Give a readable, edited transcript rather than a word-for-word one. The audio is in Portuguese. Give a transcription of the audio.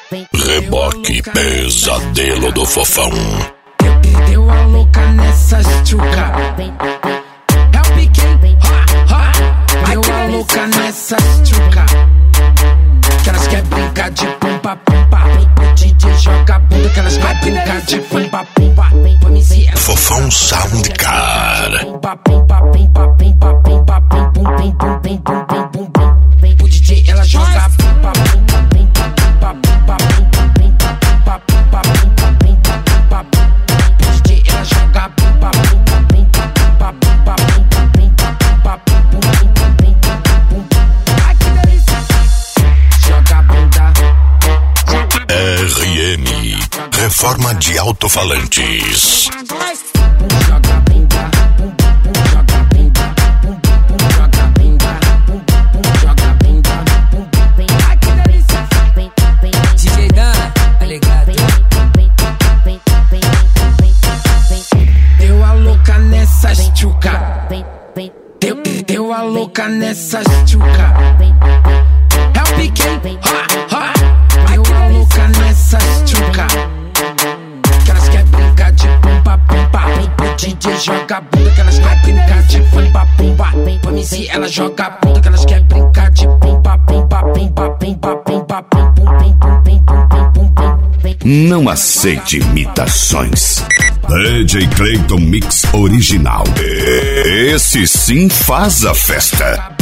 Reboque Pesadelo do Fofão. Deu a louca nessas tchuca. É o piquinho, deu a louca nessas tchuca. Que elas querem brincar de pumba pumba. O DJ joga bunda, que elas querem brincar de pumba pumba. Fofão Soundcar. Pumba pumba pumba pumba pumba pum pum pum pum pum pum pum pum. O DJ ela joga pumba pumba pumba pumba pumba pumba pumba pumba pumba pumba. O DJ ela joga pumba pumba pumba pumba pumba pumba pumba pumba. Ai que delícia. Joga bunda. RM Reforma de Alto-Falantes. Joga bunda, joga bunda, joga bunda, joga bunda. Ai que delícia. DJ Dan, tá ligado? Deu a louca nessas tchuca. Deu a louca nessas tchuca. É o piquinho, deu a louca nessas tchuca. Que elas querem brincar de pumba pumba. O DJ joga bunda, que elas querem brincar de pumba pumba. O MC ela joga bunda, que elas querem brincar de pumba pumba pumba pumba pumba pum pum pum pum pum pum pum. Não aceite imitações. DJ Clayton Mix Original. Esse sim faz a festa.